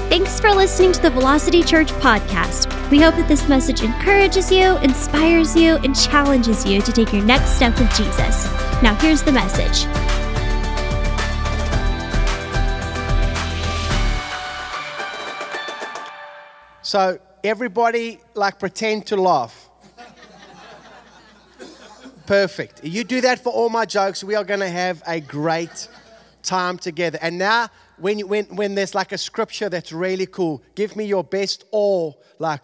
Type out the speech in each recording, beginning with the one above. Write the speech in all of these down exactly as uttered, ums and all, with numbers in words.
Thanks for listening to the Velocity Church podcast. We hope that this message encourages you, inspires you, and challenges you to take your next step with Jesus. Now here's the message. So everybody, like, pretend to laugh. Perfect. You do that for all my jokes. We are going to have a great time together. And now, when you, when when there's like a scripture that's really cool, give me your best awe. Like,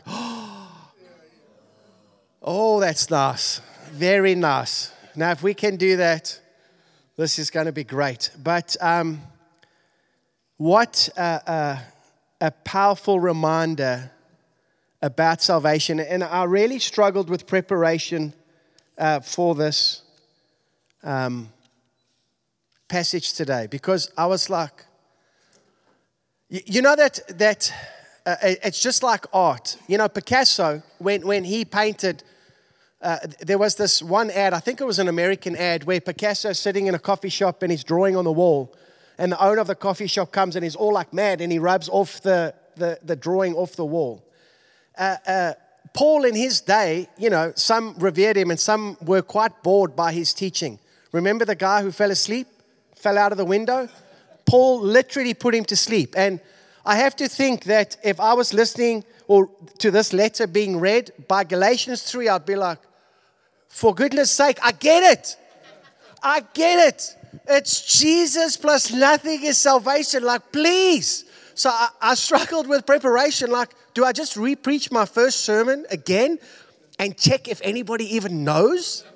oh, that's nice. Very nice. Now, if we can do that, this is going to be great. But um, what uh, uh, a powerful reminder about salvation. And I really struggled with preparation uh, for this um, passage today, because I was like, you, you know that that uh, it's just like art. You know, Picasso, when, when he painted, uh, there was this one ad, I think it was an American ad, where Picasso is sitting in a coffee shop and he's drawing on the wall. And the owner of the coffee shop comes and he's all like mad, and he rubs off the, the, the drawing off the wall. Uh, uh, Paul in his day, you know, some revered him and some were quite bored by his teaching. Remember the guy who fell asleep, fell out of the window? Paul literally put him to sleep. And I have to think that if I was listening or to this letter being read by Galatians three, I'd be like, for goodness sake, I get it. I get it. It's Jesus plus nothing is salvation. Like, please. So I, I struggled with preparation. Like, do I just re-preach my first sermon again and check if anybody even knows?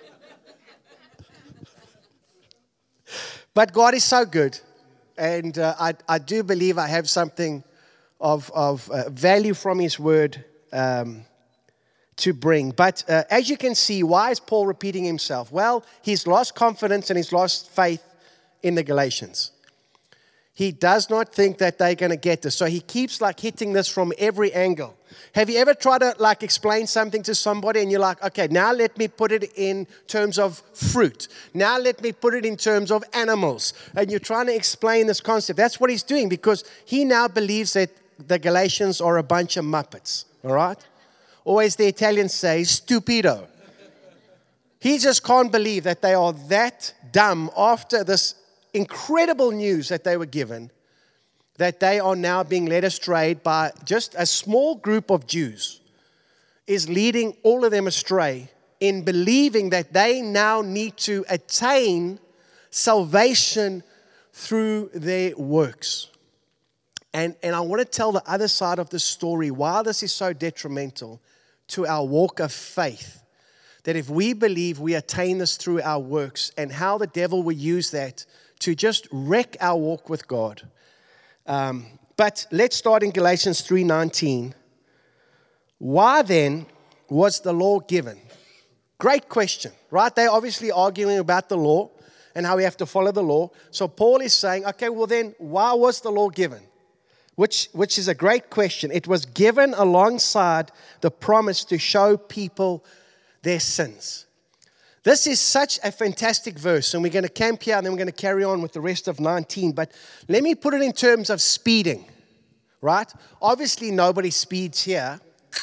But God is so good. And uh, I, I do believe I have something of, of uh, value from His Word um, to bring. But uh, as you can see, why is Paul repeating himself? Well, he's lost confidence and he's lost faith in the Galatians. He does not think that they're going to get this. So he keeps like hitting this from every angle. Have you ever tried to like explain something to somebody and you're like, okay, now let me put it in terms of fruit. Now let me put it in terms of animals. And you're trying to explain this concept. That's what he's doing, because he now believes that the Galatians are a bunch of muppets. All right? Or as the Italians say, stupido. He just can't believe that they are that dumb after this incredible news that they were given, that they are now being led astray by just a small group of Jews, is leading all of them astray in believing that they now need to attain salvation through their works. And, and I want to tell the other side of the story, why this is so detrimental to our walk of faith, that if we believe we attain this through our works, and how the devil will use that to just wreck our walk with God. Um, but let's start in Galatians three nineteen. Why then was the law given? Great question, right? They're obviously arguing about the law and how we have to follow the law. So Paul is saying, okay, well then, why was the law given? Which, which is a great question. It was given alongside the promise to show people their sins. This is such a fantastic verse, and we're going to camp here, and then we're going to carry on with the rest of nineteen. But let me put it in terms of speeding, right? Obviously, nobody speeds here.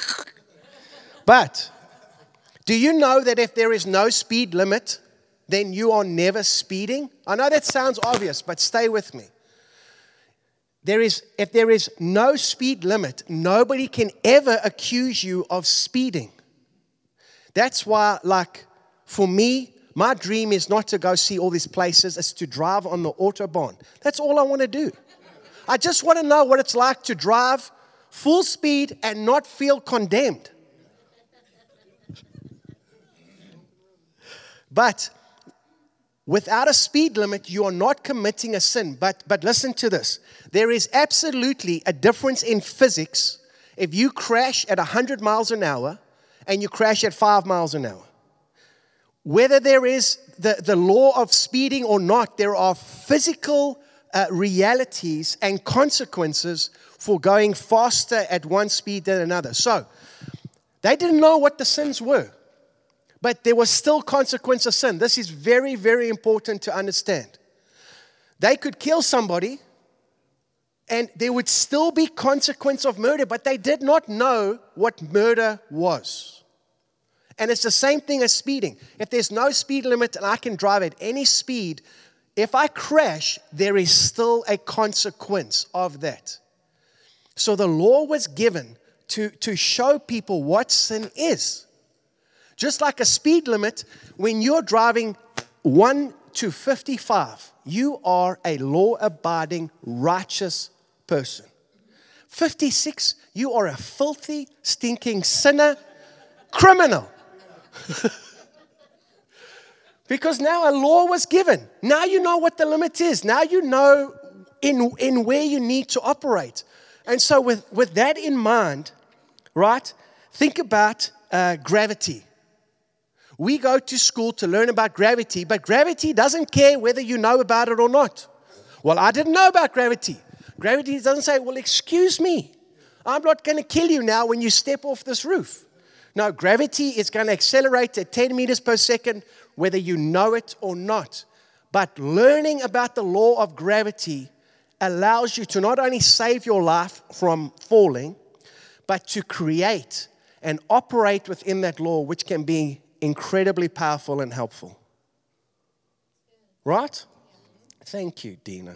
But do you know that if there is no speed limit, then you are never speeding? I know that sounds obvious, but stay with me. There is, if there is no speed limit, nobody can ever accuse you of speeding. That's why, like, for me, my dream is not to go see all these places. It's to drive on the Autobahn. That's all I want to do. I just want to know what it's like to drive full speed and not feel condemned. But without a speed limit, you are not committing a sin. But, but listen to this. There is absolutely a difference in physics if you crash at one hundred miles an hour and you crash at five miles an hour. Whether there is the, the law of speeding or not, there are physical uh, realities and consequences for going faster at one speed than another. So, they didn't know what the sins were, but there was still consequence of sin. This is very, very important to understand. They could kill somebody And there would still be consequence of murder, but they did not know what murder was. And it's the same thing as speeding. If there's no speed limit and I can drive at any speed, if I crash, there is still a consequence of that. So the law was given to, to show people what sin is. Just like a speed limit, when you're driving one to fifty-five, you are a law-abiding, righteous person. fifty-six, you are a filthy, stinking sinner, criminal. Because now a law was given. Now you know what the limit is. Now you know in, in where you need to operate. And so with, with that in mind, right, think about uh, gravity. We go to school to learn about gravity, but gravity doesn't care whether you know about it or not. Well, I didn't know about gravity. Gravity doesn't say, well, excuse me, I'm not going to kill you now when you step off this roof. No, gravity is going to accelerate at ten meters per second, whether you know it or not. But learning about the law of gravity allows you to not only save your life from falling, but to create and operate within that law, which can be incredibly powerful and helpful. Right? Thank you, Dina.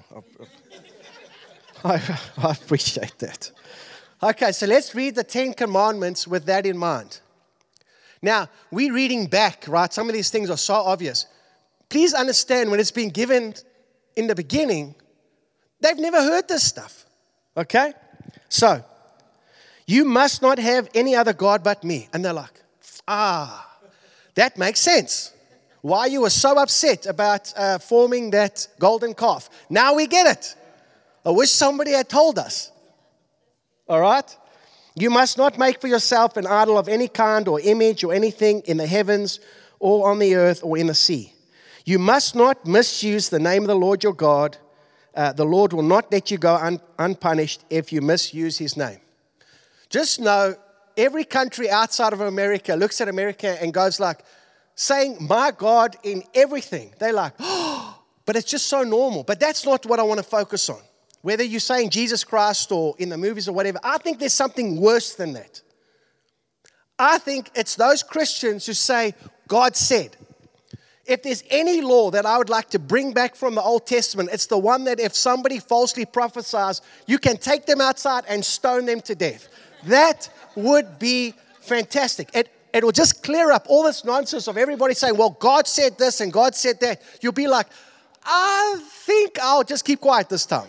I, I appreciate that. Okay, so let's read the Ten Commandments with that in mind. Now, we're reading back, right? Some of these things are so obvious. Please understand, when it's been given in the beginning, they've never heard this stuff. Okay? So, you must not have any other God but me. And they're like, ah, that makes sense. Why you were so upset about uh, forming that golden calf. Now we get it. I wish somebody had told us. All right? You must not make for yourself an idol of any kind or image or anything in the heavens or on the earth or in the sea. You must not misuse the name of the Lord your God. Uh, the Lord will not let you go un- unpunished if you misuse his name. Just know, every country outside of America looks at America and goes like, saying, my God in everything. They're like, oh, but it's just so normal. But that's not what I want to focus on. Whether you're saying Jesus Christ or in the movies or whatever, I think there's something worse than that. I think it's those Christians who say, God said. If there's any law that I would like to bring back from the Old Testament, it's the one that if somebody falsely prophesies, you can take them outside and stone them to death. That would be fantastic. It, it will just clear up all this nonsense of everybody saying, well, God said this and God said that. You'll be like, I think I'll just keep quiet this time.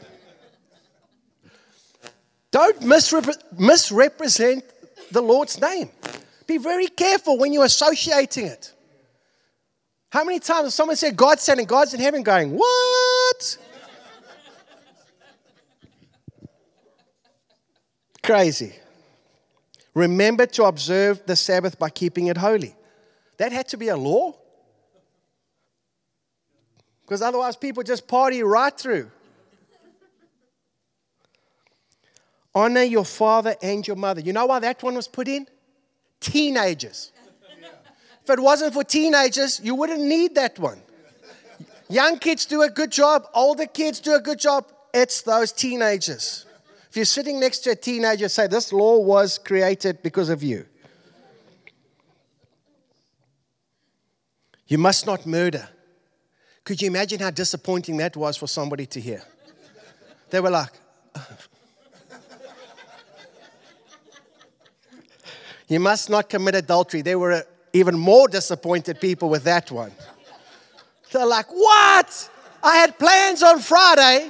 Don't misrepre- misrepresent the Lord's name. Be very careful when you're associating it. How many times has someone said God said and God's in heaven going, what? Crazy. Remember to observe the Sabbath by keeping it holy. That had to be a law. Because otherwise people just party right through. Honor your father and your mother. You know why that one was put in? Teenagers. If it wasn't for teenagers, you wouldn't need that one. Young kids do a good job. Older kids do a good job. It's those teenagers. If you're sitting next to a teenager, say, this law was created because of you. You must not murder. Could you imagine how disappointing that was for somebody to hear? They were like, you must not commit adultery. They were even more disappointed people with that one. They're like, what? I had plans on Friday.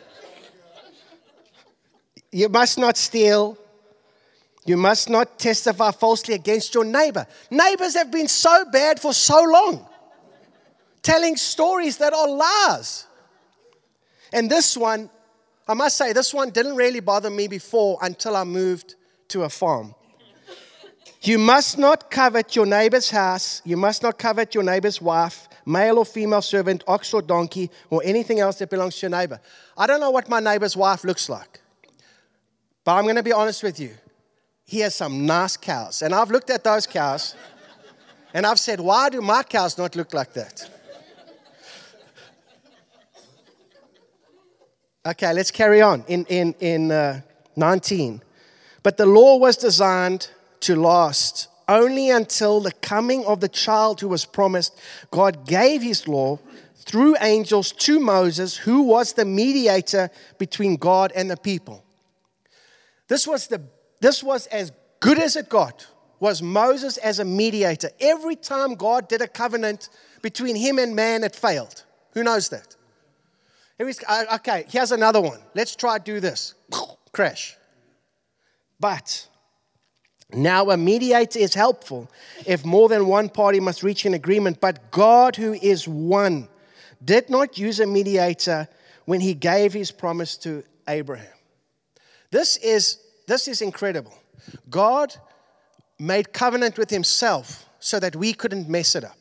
You must not steal. You must not testify falsely against your neighbor. Neighbors have been so bad for so long, telling stories that are lies. And this one, I must say, this one didn't really bother me before until I moved to a farm. You must not covet your neighbor's house. You must not covet your neighbor's wife, male or female servant, ox or donkey, or anything else that belongs to your neighbor. I don't know what my neighbor's wife looks like. But I'm going to be honest with you. He has some nice cows. And I've looked at those cows. And I've said, why do my cows not look like that? Okay, let's carry on. In, in, in uh, nineteen. But the law was designed to last only until the coming of the child who was promised. God gave his law through angels to Moses, who was the mediator between God and the people. This was the this was as good as it got, was Moses as a mediator. Every time God did a covenant between him and man, it failed. Who knows that? Every, okay, here's another one. Let's try to do this. Crash. But now a mediator is helpful if more than one party must reach an agreement. But God, who is one, did not use a mediator when he gave his promise to Abraham. This is, this is incredible. God made covenant with himself so that we couldn't mess it up.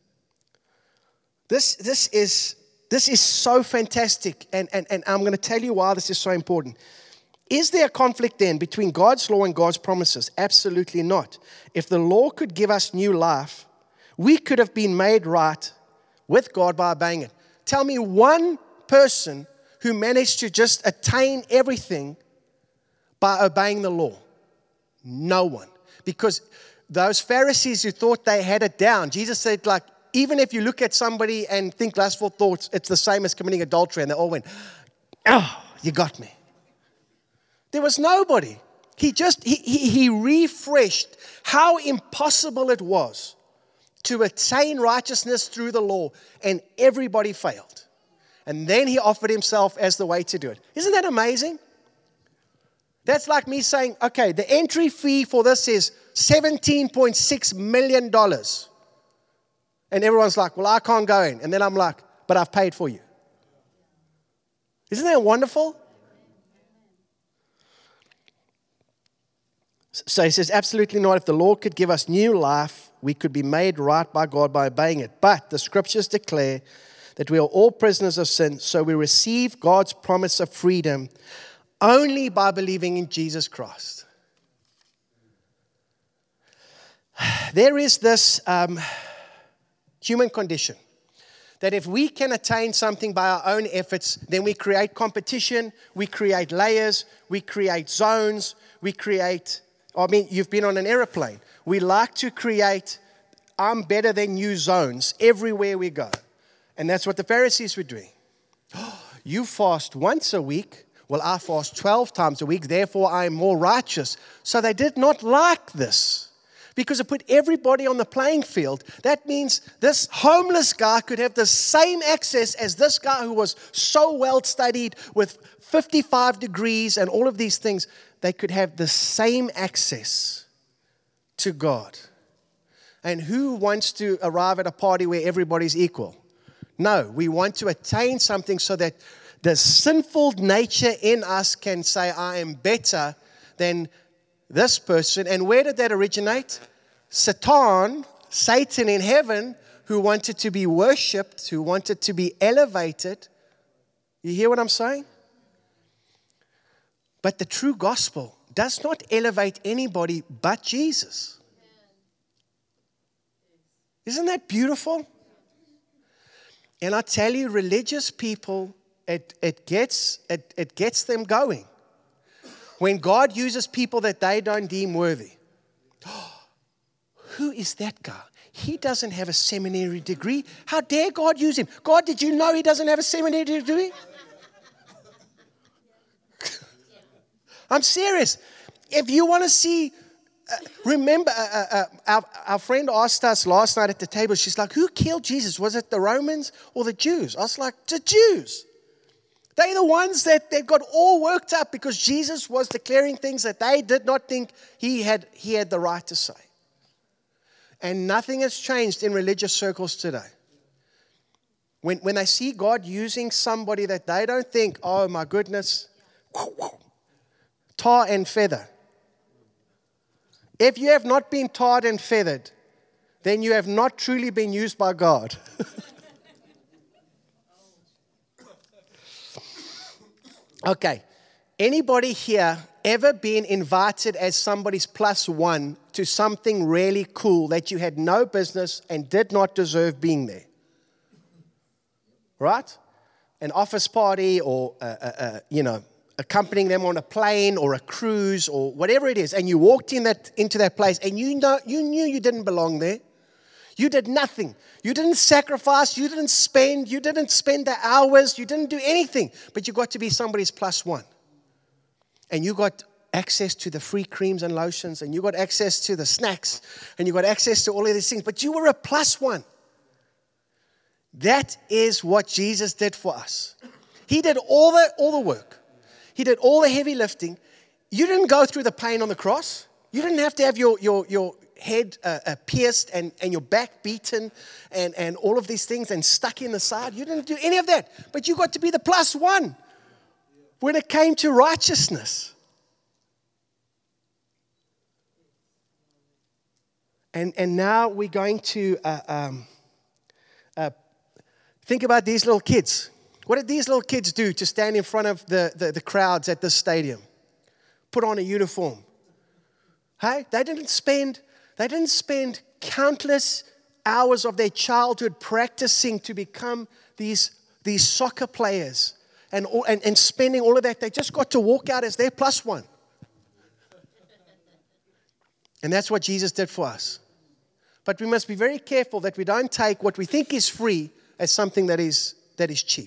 This, this, is, this is so fantastic, and, and, and I'm going to tell you why this is so important. Is there a conflict then between God's law and God's promises? Absolutely not. If the law could give us new life, we could have been made right with God by obeying it. Tell me one person who managed to just attain everything by obeying the law. No one. Because those Pharisees who thought they had it down, Jesus said, like, even if you look at somebody and think lustful thoughts, it's the same as committing adultery. And they all went, oh, you got me. There was nobody. He just, he, he, he refreshed how impossible it was to attain righteousness through the law, and everybody failed. And then he offered himself as the way to do it. Isn't that amazing? That's like me saying, okay, the entry fee for this is seventeen point six million dollars. And everyone's like, well, I can't go in. And then I'm like, but I've paid for you. Isn't that wonderful? So he says, absolutely not. If the law could give us new life, we could be made right by God by obeying it. But the scriptures declare that we are all prisoners of sin, so we receive God's promise of freedom only by believing in Jesus Christ. There is this um, human condition that if we can attain something by our own efforts, then we create competition, we create layers, we create zones, we create... I mean, you've been on an airplane. We like to create, I'm better than you zones everywhere we go. And that's what the Pharisees were doing. Oh, you fast once a week. Well, I fast twelve times a week. Therefore, I am more righteous. So they did not like this because it put everybody on the playing field. That means this homeless guy could have the same access as this guy who was so well studied with fifty-five degrees and all of these things. They could have the same access to God. And who wants to arrive at a party where everybody's equal? No, we want to attain something so that the sinful nature in us can say, I am better than this person. And where did that originate? Satan, Satan in heaven, who wanted to be worshipped, who wanted to be elevated. You hear what I'm saying? But the true gospel does not elevate anybody but Jesus. Isn't that beautiful? And I tell you, religious people, it, it, gets, it, it gets them going. When God uses people that they don't deem worthy. Oh, who is that guy? He doesn't have a seminary degree. How dare God use him? God, did you know he doesn't have a seminary degree? I'm serious. If you want to see, uh, remember, uh, uh, our, our friend asked us last night at the table, she's like, who killed Jesus? Was it the Romans or the Jews? I was like, the Jews. They're the ones that, that got all worked up because Jesus was declaring things that they did not think he had, he had the right to say. And nothing has changed in religious circles today. When, when they see God using somebody that they don't think, oh my goodness, tar and feather. If you have not been tarred and feathered, then you have not truly been used by God. Okay. Anybody here ever been invited as somebody's plus one to something really cool that you had no business and did not deserve being there? Right? an office party or, uh, uh, uh, you know, accompanying them on a plane or a cruise or whatever it is, and you walked in that into that place and you know you knew you didn't belong there. You did nothing. You didn't sacrifice. You didn't spend. You didn't spend the hours. You didn't do anything. But you got to be somebody's plus one. And you got access to the free creams and lotions, and you got access to the snacks, and you got access to all of these things. But you were a plus one. That is what Jesus did for us. He did all the all the work. He did all the heavy lifting. You didn't go through the pain on the cross. You didn't have to have your your your head uh, uh, pierced and, and your back beaten and, and all of these things and stuck in the side. You didn't do any of that. But you got to be the plus one when it came to righteousness. And and now we're going to uh, um, uh, think about these little kids. What did these little kids do to stand in front of the, the, the crowds at this stadium? Put on a uniform. Hey, they didn't spend, they didn't spend countless hours of their childhood practicing to become these, these soccer players and, and, and spending all of that. They just got to walk out as their plus one. And that's what Jesus did for us. But we must be very careful that we don't take what we think is free as something that is that is cheap.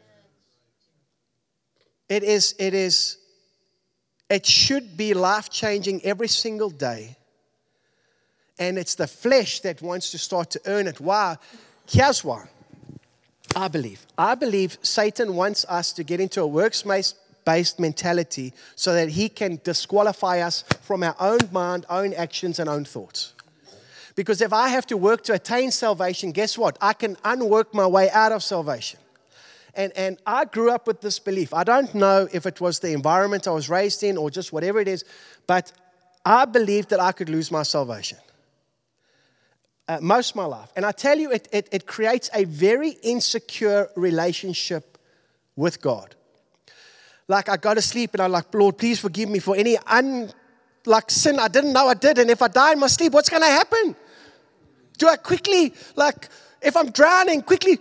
It is, it is, it should be life-changing every single day. And it's the flesh that wants to start to earn it. Why? Here's why. I believe. I believe Satan wants us to get into a works-based mentality so that he can disqualify us from our own mind, own actions, and own thoughts. Because if I have to work to attain salvation, guess what? I can unwork my way out of salvation. And and I grew up with this belief. I don't know if it was the environment I was raised in or just whatever it is, but I believed that I could lose my salvation uh, most of my life. And I tell you, it, it, it creates a very insecure relationship with God. Like I go to sleep and I'm like, Lord, please forgive me for any un, like sin I didn't know I did. And if I die in my sleep, what's going to happen? Do I quickly, like, if I'm drowning, quickly...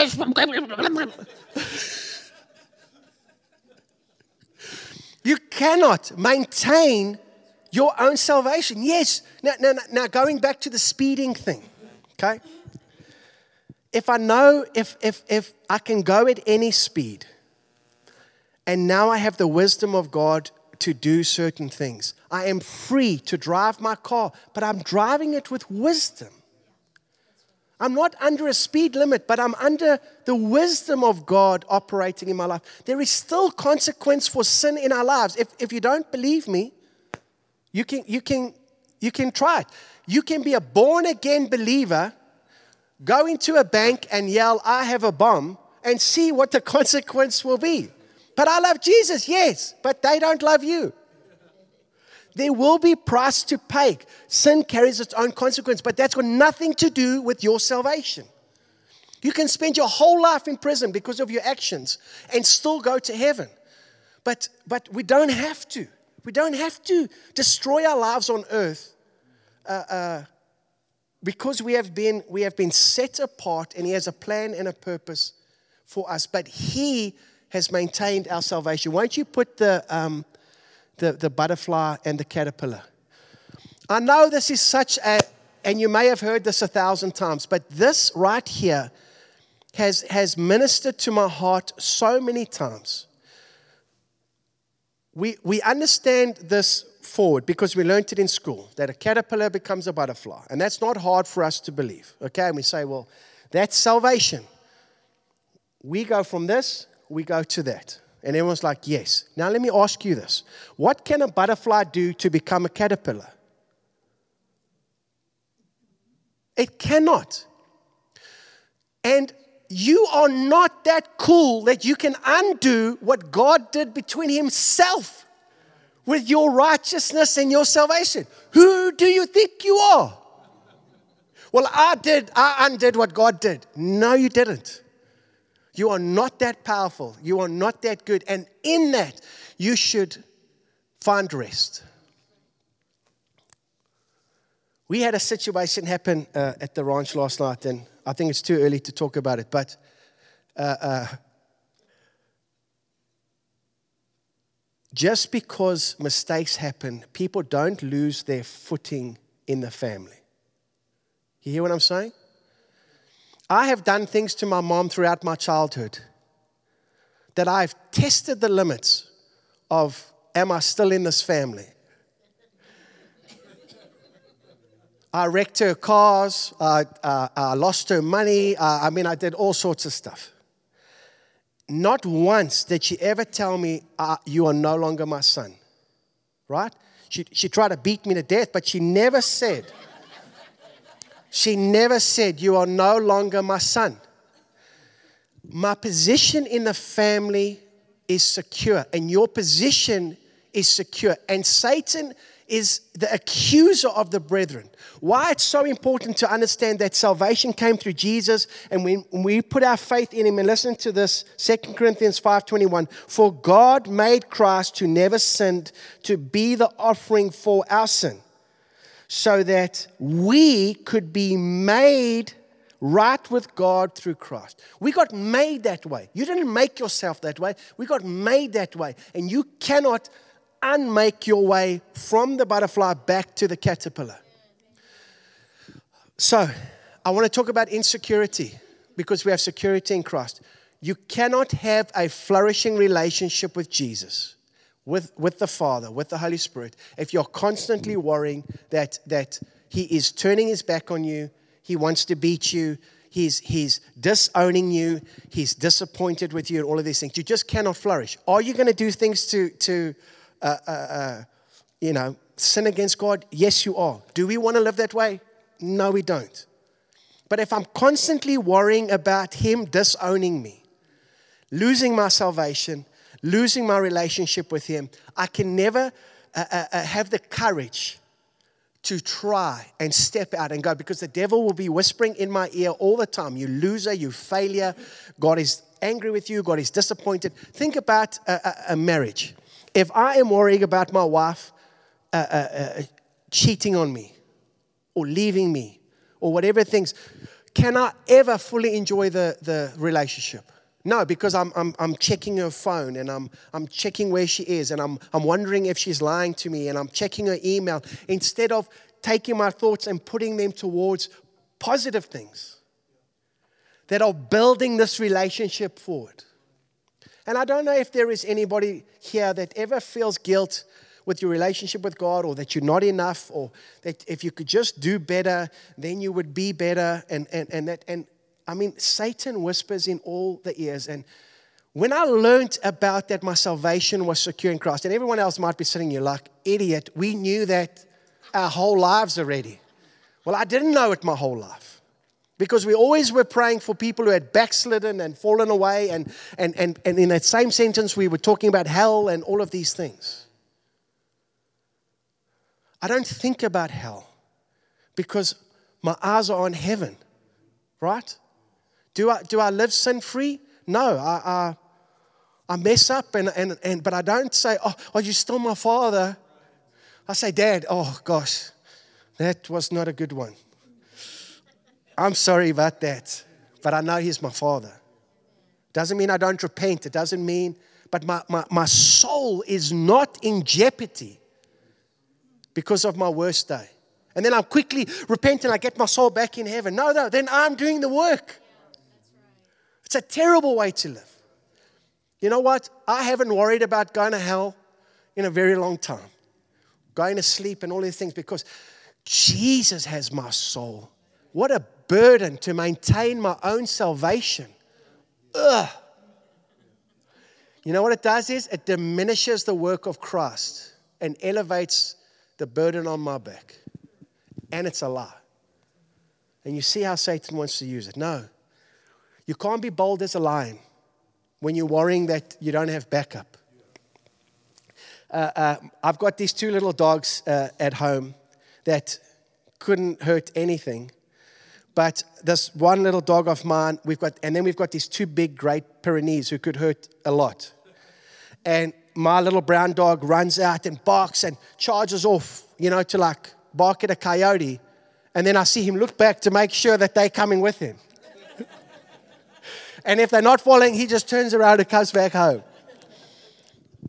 You cannot maintain your own salvation. Yes. Now, now, now, going back to the speeding thing, okay? If I know, if if if I can go at any speed, and now I have the wisdom of God to do certain things, I am free to drive my car, but I'm driving it with wisdom. I'm not under a speed limit, but I'm under the wisdom of God operating in my life. There is still consequence for sin in our lives. If if you don't believe me, you can you can you can try it. You can be a born-again believer, go into a bank and yell, "I have a bomb," and see what the consequence will be. But I love Jesus, yes, but they don't love you. There will be price to pay. Sin carries its own consequence, but that's got nothing to do with your salvation. You can spend your whole life in prison because of your actions and still go to heaven. But, but we don't have to. We don't have to destroy our lives on earth uh, uh, because we have been we have been set apart, and He has a plan and a purpose for us. But He has maintained our salvation. Won't you put the... Um, The, the butterfly and the caterpillar. I know this is such a, and you may have heard this a thousand times, but this right here has, has ministered to my heart so many times. We, we understand this forward because we learned it in school, that a caterpillar becomes a butterfly. And that's not hard for us to believe. Okay, and we say, well, that's salvation. We go from this, we go to that. And everyone's like, yes. Now let me ask you this. What can a butterfly do to become a caterpillar? It cannot. And you are not that cool that you can undo what God did between Himself with your righteousness and your salvation. Who do you think you are? Well, I did, I undid what God did. No, you didn't. You are not that powerful. You are not that good. And in that, you should find rest. We had a situation happen uh, at the ranch last night, and I think it's too early to talk about it. But uh, uh, just because mistakes happen, people don't lose their footing in the family. You hear what I'm saying? I have done things to my mom throughout my childhood that I've tested the limits of, am I still in this family? I wrecked her cars, I, uh, I lost her money, uh, I mean, I did all sorts of stuff. Not once did she ever tell me, uh, you are no longer my son, right? She, she tried to beat me to death, but she never said, she never said, you are no longer my son. My position in the family is secure, and your position is secure. And Satan is the accuser of the brethren. Why it's so important to understand that salvation came through Jesus, and when we put our faith in Him, and listen to this, Second Corinthians five twenty-one, for God made Christ, who never sinned, to be the offering for our sin, so that we could be made right with God through Christ. We got made that way. You didn't make yourself that way. We got made that way. And you cannot unmake your way from the butterfly back to the caterpillar. So, I want to talk about insecurity, because we have security in Christ. You cannot have a flourishing relationship with Jesus, with, with the Father, with the Holy Spirit, if you're constantly worrying that, that He is turning His back on you, He wants to beat you, He's, he's disowning you, He's disappointed with you, and all of these things. You just cannot flourish. Are you going to do things to, to uh, uh, uh, you know, sin against God? Yes, you are. Do we want to live that way? No, we don't. But if I'm constantly worrying about Him disowning me, losing my salvation, losing my relationship with Him, I can never uh, uh, uh, have the courage to try and step out and go, because the devil will be whispering in my ear all the time, you loser, you failure, God is angry with you, God is disappointed. Think about a, a, a marriage. If I am worrying about my wife uh, uh, uh, cheating on me or leaving me or whatever things, can I ever fully enjoy the, the relationship? No, because I'm I'm I'm checking her phone, and I'm I'm checking where she is, and I'm I'm wondering if she's lying to me, and I'm checking her email, instead of taking my thoughts and putting them towards positive things that are building this relationship forward. And I don't know if there is anybody here that ever feels guilt with your relationship with God, or that you're not enough, or that if you could just do better, then you would be better, and and and that and I mean, Satan whispers in all the ears. And when I learned about that my salvation was secure in Christ, and everyone else might be sitting here like, idiot, we knew that our whole lives already. Well, I didn't know it my whole life, because we always were praying for people who had backslidden and fallen away. And, and, and, and in that same sentence, we were talking about hell and all of these things. I don't think about hell because my eyes are on heaven, right? Do I do I live sin-free? No, I, I I mess up, and, and, and but I don't say, oh, are you still my father? I say, Dad, oh gosh, that was not a good one. I'm sorry about that, but I know He's my Father. Doesn't mean I don't repent. It doesn't mean, but my, my, my soul is not in jeopardy because of my worst day. And then I quickly repent and I get my soul back in heaven. No, no, then I'm doing the work. It's a terrible way to live. You know what? I haven't worried about going to hell in a very long time. Going to sleep and all these things, because Jesus has my soul. What a burden to maintain my own salvation. Ugh. You know what it does is it diminishes the work of Christ and elevates the burden on my back. And it's a lie. And you see how Satan wants to use it. No. You can't be bold as a lion when you're worrying that you don't have backup. Uh, uh, I've got these two little dogs uh, at home that couldn't hurt anything. But this one little dog of mine, we've got, and then we've got these two big Great Pyrenees who could hurt a lot. And my little brown dog runs out and barks and charges off, you know, to like bark at a coyote. And then I see him look back to make sure that they're coming with him. And if they're not following, he just turns around and comes back home.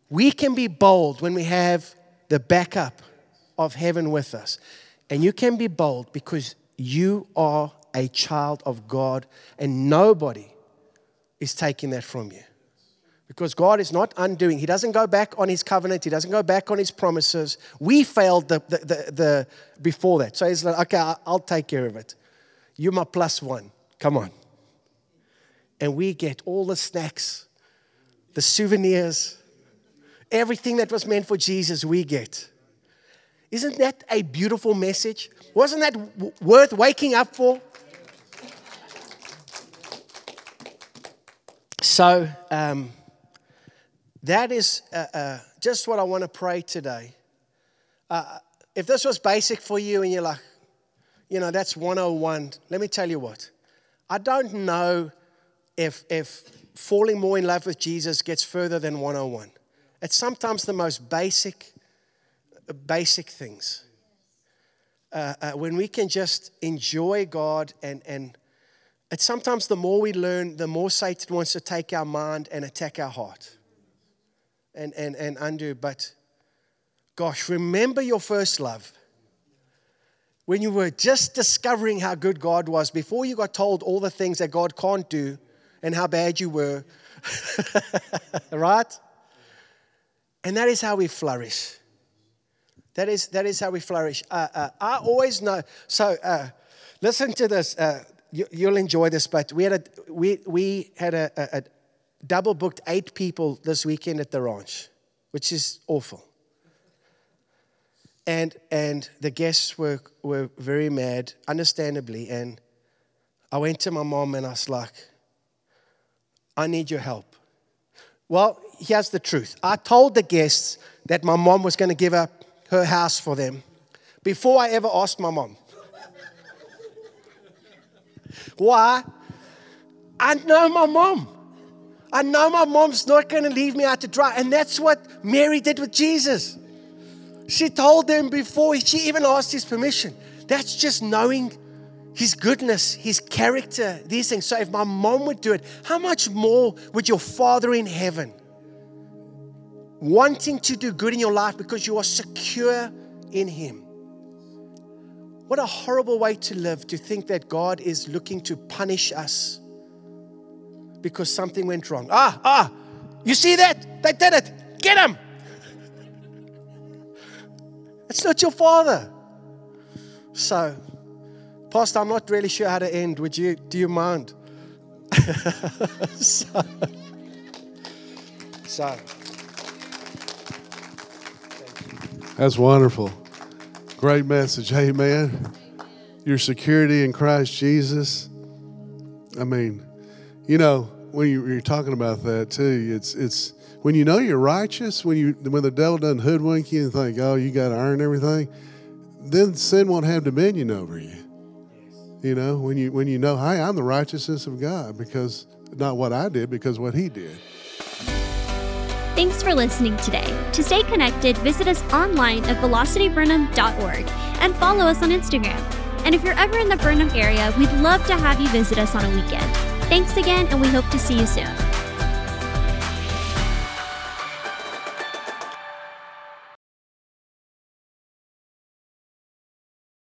We can be bold when we have the backup of heaven with us. And you can be bold because you are a child of God, and nobody is taking that from you. Because God is not undoing. He doesn't go back on His covenant. He doesn't go back on His promises. We failed the, the, the, the before that. So He's like, okay, I'll, I'll take care of it. You're my plus one. Come on. And we get all the snacks, the souvenirs, everything that was meant for Jesus, we get. Isn't that a beautiful message? Wasn't that w- worth waking up for? So, um, that is uh, uh, just what I want to pray today. Uh, if this was basic for you and you're like, you know, that's one oh one, let me tell you what. I don't know if if falling more in love with Jesus gets further than one oh one. It's sometimes the most basic, basic things. Uh, uh, when we can just enjoy God, and, and it's sometimes the more we learn, the more Satan wants to take our mind and attack our heart and, and, and undo. But gosh, remember your first love. When you were just discovering how good God was, before you got told all the things that God can't do and how bad you were, right? And that is how we flourish. That is that is how we flourish. Uh, uh, I always know. So uh, listen to this. Uh, you, you'll enjoy this. But we had a we we had a, a, a double booked eight people this weekend at the ranch, which is awful. And and the guests were were very mad, understandably. And I went to my mom and I was like, I need your help. Well, here's the truth. I told the guests that my mom was going to give up her house for them before I ever asked my mom. Why? I know my mom. I know my mom's not going to leave me out to dry. And that's what Mary did with Jesus. She told them before she even asked His permission. That's just knowing His goodness, His character, these things. So if my mom would do it, how much more would your Father in heaven, wanting to do good in your life because you are secure in Him? What a horrible way to live, to think that God is looking to punish us because something went wrong. Ah, ah, you see that? They did it. Get him. It's not your Father. So, Pastor, I'm not really sure how to end. Would you, do you mind? so, so. That's wonderful. Great message. Amen. Your security in Christ Jesus. I mean, you know, when you, you're talking about that too, it's it's when you know you're righteous, when you when the devil doesn't hoodwink you and think, oh, you got to earn everything, then sin won't have dominion over you. You know, when you when you know, hey, I'm the righteousness of God because not what I did, because what He did. Thanks for listening today. To stay connected, visit us online at velocity burnham dot org and follow us on Instagram. And if you're ever in the Burnham area, we'd love to have you visit us on a weekend. Thanks again, and we hope to see you soon.